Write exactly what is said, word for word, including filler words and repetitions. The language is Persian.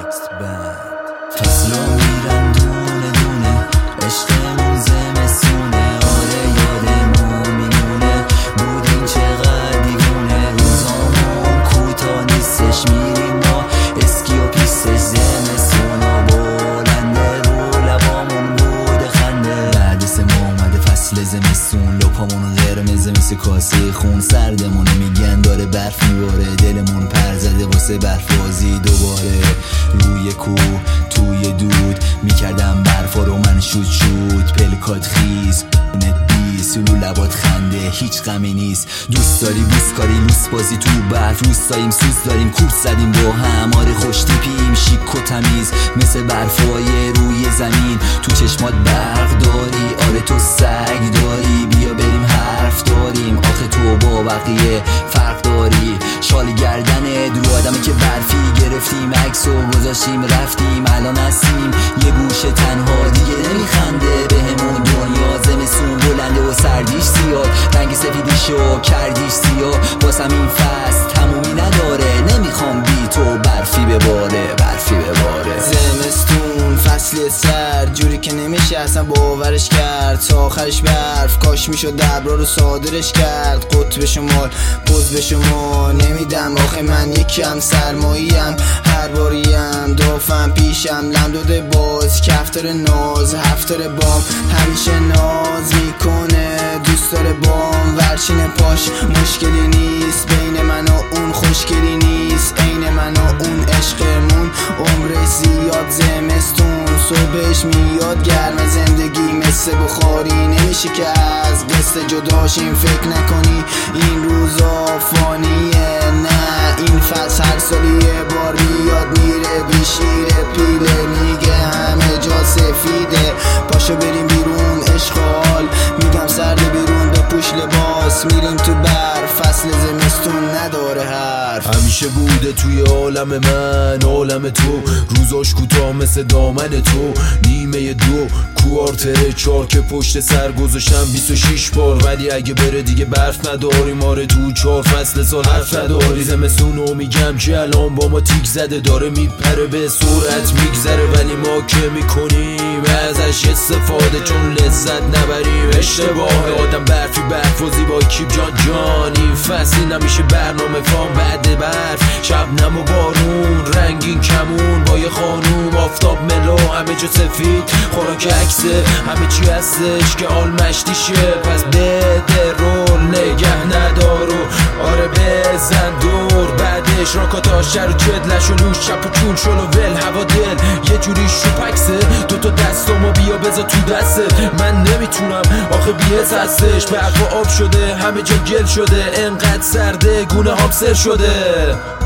فصلا میرن دونه دونه، عشقمون زمستونه. آره یادمون میمونه بودیم چقدر دیوونه. روزامون کوتاه نیستش، میریم ما اسکی و پیستش. زمستونا بلنده رو لبامون بوده خنده. بعد سه ماه اومده فصل زمستون، لپامون قرمز مثل کاسه خون. سردمونه میگن داره برف میباره، دلمون پر زده واسه برفبازی دوباره. روی کوه توی دود میکردم برفا رو من شود شود. پلکات خیز نت بیس رو لبات خنده، هیچ غمی نیست. دوست داری بوس کاری لوس بازی تو برف. روست داریم سوز داریم کوب زدیم با هم. آره خوش تیپیم شیک و تمیز مثل برفای روی زمین. تو چشمات برق داری، آره تو سگ داری. بیا بریم حرف داریم، آخه تو با بقیه فرق داری. شال گردنه دو آدمه که برفی گرفتیم، عکس و گذاشتیم رفتیم. الان هستیم یه گوشه تنها، دیگه نمیخنده بهمون دنیا. زمستون بلنده و سردیش زیاد، رنگ سفیدیشو کردیش سیاه. واسم این فصل تمومی نداره، نمیخوام بی تو برفی بباره، برفی بباره. زمستون فصل سرد جوری که نمیشه اصلا باورش کرد. تا آخرش برف کاش میشد دبرا رو صادرش کرد. قطب شمال پوز به شما نمیدم، آخه من یکم سرماییم. هر باریم دافم پیشم لمداده باز. کفتر ناز هفتر بام همیشه ناز میکنه. دوست داره بام ورشین پاش، مشکلی نیست بین من و اون. خوشگلی نیست عین من و اون. عشقمون عمر زیاد، زمستون صبحش میاد گرم. زندگی مثل بخاری نمیشه که از قصه جداشیم. فکر نکنی این روزا فانیه، نه این فصل هر سالی یه بار میاد میره. بیشیره پیله میگه همه جا سفیده. پاشو بریم بیرون اشغال، میگم سرد بیرون بپوش لباس. میریم تو برف، فصل زمستون نداره حرف. همیشه بوده توی عالم من، عالم تو. روزاش کوتاه مثل دامن تو. نیمه دو کوارتر چار که پشت سر گذاشتم بیست و شش بار. ولی اگه بره دیگه برف نداریم. آره تو چهار فصل سال حرف نداری. زمستونو میگم که الان با ما تیک زده، داره میپره به سرعت میگذره. ولی ما که میکنیم ازش استفاده چون لذت نبریم. اشتباه آدم برفی برفازی با کیپ جان جان. این فصلی نمیشه برنامه فام بعد برف. شبنم و بارون رنگین کمون با یه خانوم. آفتاب ملو همه جا سفید، خوراک عکسه همه چی هستش که آل مشتیشه. پس بده رول نگه ندارو، آره بزن دور. بعدش راکاتا شر و جدلش و لوش چپ و چون شلو ول هوا دل. یه جوری شوپکسه دوتا دستامو بیا بذار تو دستت. من نمیتونم آخه بیت هستش. برف آب شده همه جا گل شده، انقدر سرده گونه هام سر شده.